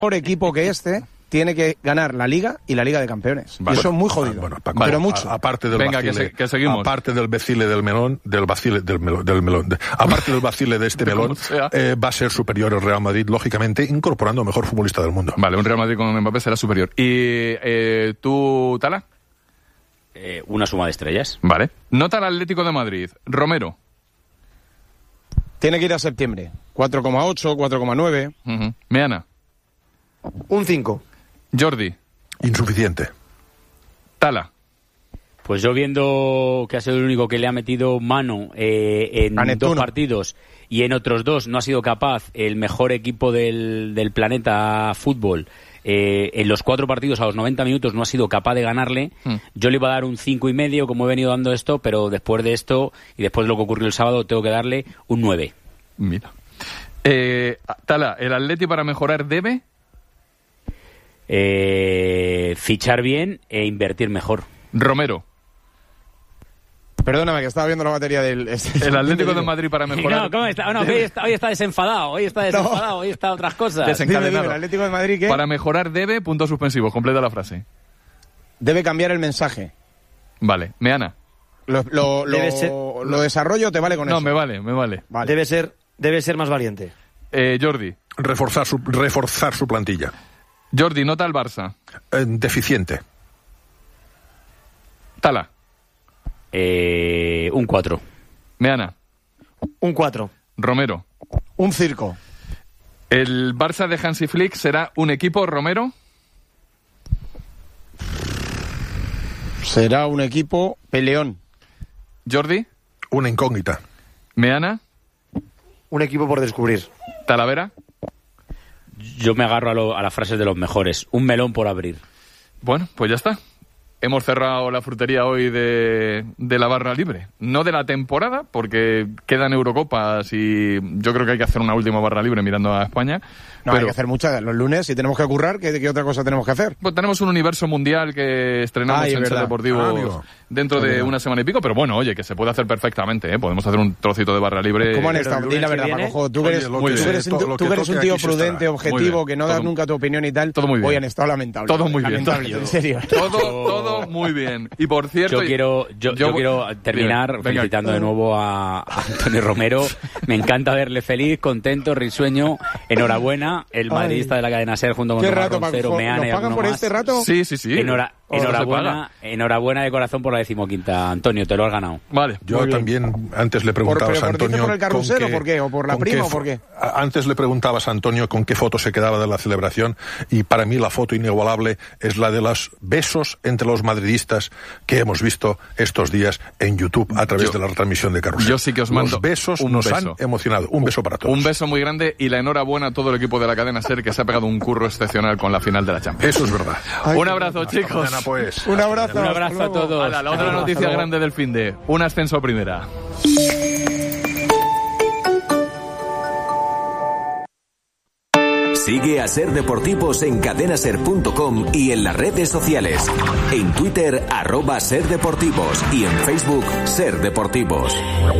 mejor equipo que este tiene que ganar la Liga y la Liga de Campeones. Vale. Y eso es muy jodido. Bueno, Paco, pero mucho. Aparte del Venga, vacile, que seguimos. Aparte del vacile del melón, aparte del vacile de este melón, va a ser superior el Real Madrid, lógicamente, incorporando al mejor futbolista del mundo. Vale, un Real Madrid con Mbappé será superior. ¿Y tú, Tala? Una suma de estrellas. Vale. Nota al Atlético de Madrid. Romero. Tiene que ir a septiembre. 4,8, 4,9. Uh-huh. Meana. Un 5. Jordi. Insuficiente. Tala. Pues yo viendo que ha sido el único que le ha metido mano en 2 partidos y en otros 2 no ha sido capaz el mejor equipo del planeta fútbol, en los 4 partidos a los 90 minutos no ha sido capaz de ganarle, yo le iba a dar un 5,5 como he venido dando esto, pero después de esto y después de lo que ocurrió el sábado tengo que darle un 9. Mira. Tala, ¿el Atleti para mejorar debe? Fichar bien e invertir mejor. Romero. Perdóname, que estaba viendo la batería del... El Atlético de Madrid para mejorar... No, ¿cómo está? No, hoy está desenfadado, hoy está otras cosas. Desencadenado. Dime, ¿el Atlético de Madrid qué? Para mejorar debe, puntos suspensivos, completa la frase. Debe cambiar el mensaje. Vale, Meana. Lo desarrollo, ¿te vale con eso? No, me vale. Debe ser más valiente. Jordi. Reforzar su plantilla. Jordi, nota al Barça. Deficiente. Tala. Un 4. Meana. Un 4. Romero. Un circo. ¿El Barça de Hansi Flick será un equipo, Romero? Será un equipo peleón. Jordi. Una incógnita. Meana. Un equipo por descubrir. Talavera. Yo me agarro a las frases de los mejores. Un melón por abrir. Bueno, pues ya está. Hemos cerrado la frutería hoy de la barra libre. No de la temporada, porque quedan Eurocopas y yo creo que hay que hacer una última barra libre mirando a España. No, hay que hacer muchas. Los lunes, si tenemos que currar, ¿qué otra cosa tenemos que hacer? Pues tenemos un universo mundial que estrenamos en Ser Deportivo dentro de una semana y pico, pero bueno, oye, que se puede hacer perfectamente, ¿eh? Podemos hacer un trocito de barra libre. ¿Cómo han estado? Di la verdad, Paco. Tú eres un tío prudente, objetivo, que no das nunca tu opinión y tal. Todo muy bien. Hoy han estado lamentable. Todo muy bien. Lamentable, en serio. Todo muy bien. Y por cierto... Yo quiero terminar felicitando de nuevo a Antonio Romero. Me encanta verle feliz, contento, risueño. Enhorabuena. El madridista de la cadena SER junto con Tomás Roncero, Meana y ¿Nos pagan por más. este rato? Sí. Enhorabuena de corazón por la 15ª, Antonio, te lo has ganado. Vale. Yo también antes le preguntabas a Antonio... ¿Por el carrusel o por qué? ¿O por la prima o por qué? Antes le preguntabas a Antonio con qué foto se quedaba de la celebración y para mí la foto inigualable es la de los besos entre los madridistas que hemos visto estos días en YouTube a través de la retransmisión de Carrusel. Yo sí que os mando los besos nos han emocionado. Un beso para todos. Un beso muy grande y la enhorabuena a todo el equipo de la cadena SER que se ha pegado un curro excepcional con la final de la Champions. Eso es verdad. Un abrazo, chicos. Mañana, pues. Un abrazo a todos. La otra noticia grande del finde. Un ascenso a primera. Sigue a Ser Deportivos en cadenaser.com y en las redes sociales. En Twitter, @SerDeportivos y en Facebook, Ser Deportivos.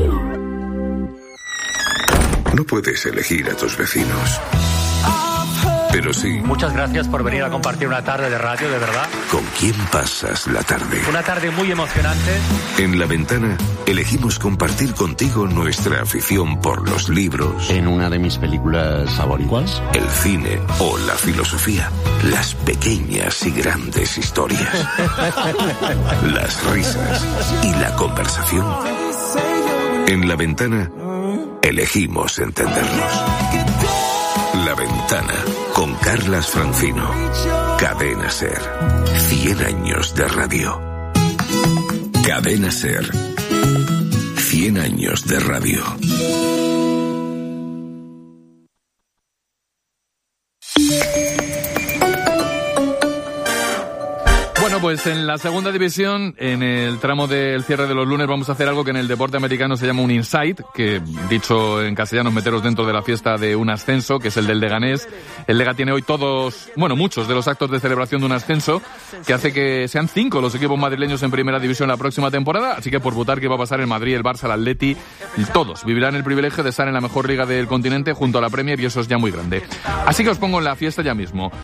No puedes elegir a tus vecinos, pero sí. Muchas gracias por venir a compartir una tarde de radio, de verdad. ¿Con quién pasas la tarde? Una tarde muy emocionante. En La Ventana elegimos compartir contigo nuestra afición por los libros. En una de mis películas favoritas. El cine o la filosofía. Las pequeñas y grandes historias. Las risas y la conversación. En La Ventana elegimos entendernos. La Ventana, con Carlas Francino. Cadena SER. 100 años de radio. Cadena SER. 100 años de radio. Bueno, Bueno, pues en la segunda división, en el tramo del cierre de los lunes, vamos a hacer algo que en el deporte americano se llama un insight, que dicho en castellano, meteros dentro de la fiesta de un ascenso, que es el del Leganés. El Lega tiene hoy muchos de los actos de celebración de un ascenso, que hace que sean 5 los equipos madrileños en primera división la próxima temporada, así que por votar qué va a pasar el Madrid, el Barça, el Atleti, todos vivirán el privilegio de estar en la mejor liga del continente junto a la Premier, y eso es ya muy grande. Así que os pongo en la fiesta ya mismo.